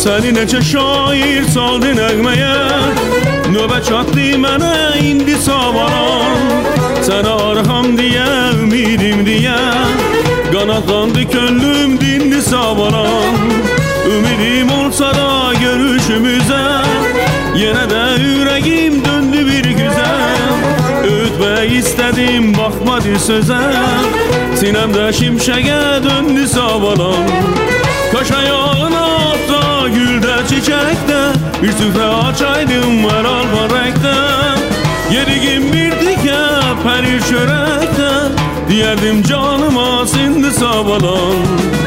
Səni necə şair saldı nəğməyə, növbə çatdı mənə indi savalan. Sənə arxam deyə, ümidim deyə, qanatlandı könlüm dindi savalan. Ümidim olsa da görüşümüzə, yenə də ürəyim döndü bir güzel. Ötmək istədim, baxmadı sözə, sinəmdə şimşəyə döndü savalan. Kaş ayağın altda, güldə, çiçəkdə, bir süfrə açaydım hər alma rəngdə. Yerigim bir dikə, pərir çörəkdə, deyərdim canıma sindi savalan.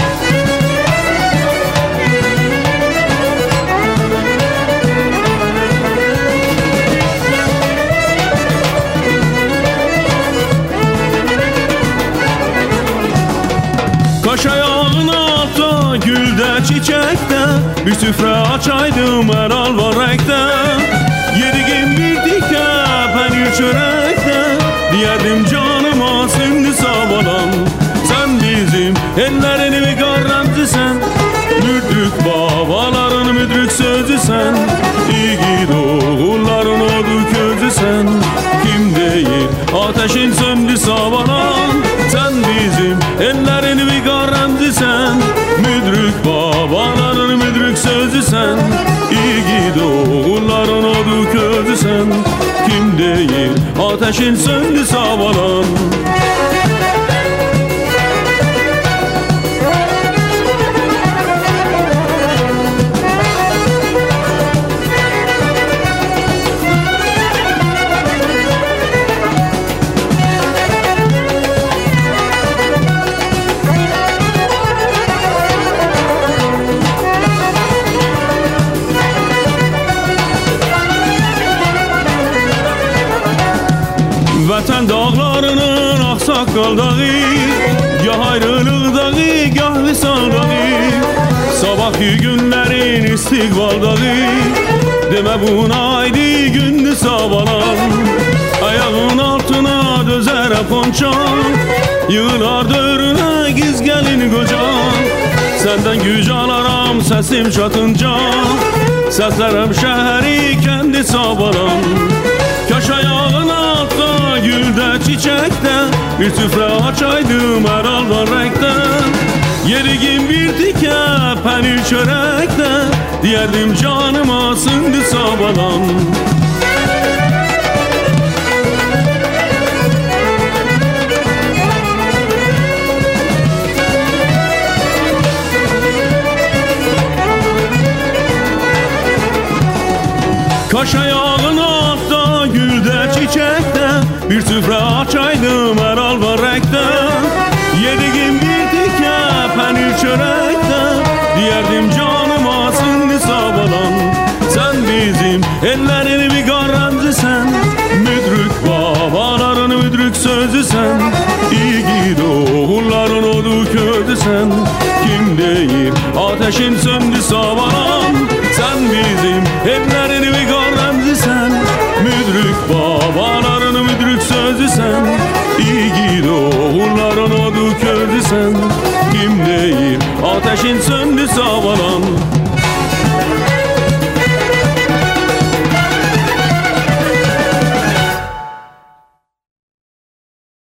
Kaş ayağın altda, güldə, çiçəkdə, bir süfrə açaydım hər alva rəngdə. Yedigim bir dikə, pənir çörəkdə, deyərdim canıma sindi savalan. Sən bizim ellərin viqarrəmcisən, müdrük babaların müdrük sözüsən, igid oğulların odu közüsən. Kim deyir ateşin söndü savalan. Sen bizim ellerin viqarrəmcisən, müdrük babaların müdrük sözüsən, igid oğulların odu közüsən. Kim deyir ateşin söndü savalan. Vətən dağlarının ağsaqqal dağı, gah ayrılıq dağı, gah visal dağı, sabahki günlərin istiqbal dağı, demə buna aydi gündü savalan. Ayağın altına dözərə ponçan, yığılar dörünə giz gəlin qocan. Səndən güc alaram səsim çatınca, səslərəm şəhəri kəndi savalan. Kaş ayağın altda, güldə, çiçəkdə, bir süfrə açaydım hər alva rəngdə. Yerigim bir dikə, pənir çörəkdə, deyərdim canıma sindi savalan. Kaş ayağın altda, güldə, çiçəkdə, bir süfrə açaydım hər alva rəngdə. Yedigim bir dikə, pənir çörəkdə, deyərdim canıma sindi savalan. Sən bizim ellərin viqarrəmcisən, müdrük babaların müdrük sözüsən, igid oğulların odu közüsən. Kim deyir ateşin söndü savalan. Sen bizim ellerin viqarrəmcisən, müdrük babaların müdrük sözüsən, igid oğulların odu közüsən. Kim deyir ateşin söndü savalan.